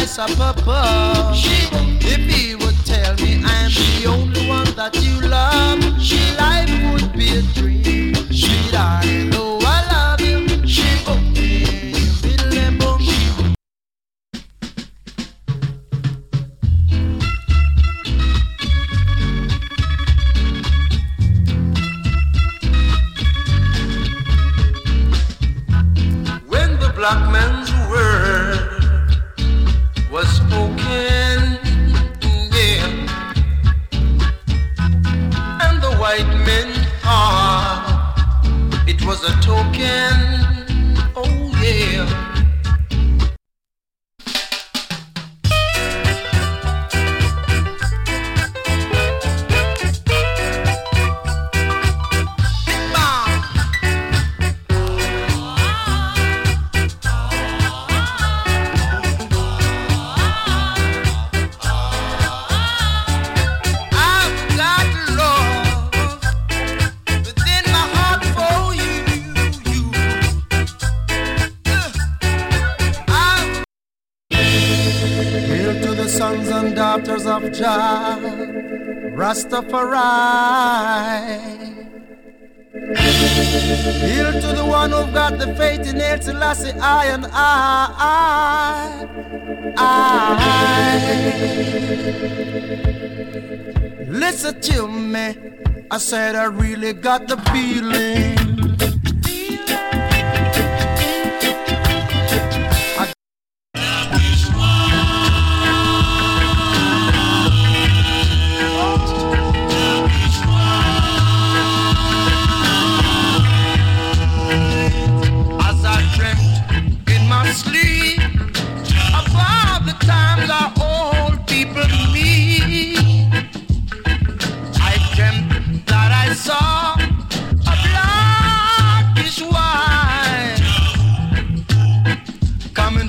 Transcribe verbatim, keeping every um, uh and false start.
nice a papa. If he would tell me I'm the only one that you love, life would be a dream. Sweetheart, know I love you. When the black man's word was spoken, yeah, and the white man's heart, it was a token, oh yeah. Sons and daughters of Jah, Rastafari. Hail to the one who've got the faith in Haile Selassie, I and I, I. Listen to me, I said I really got the feeling.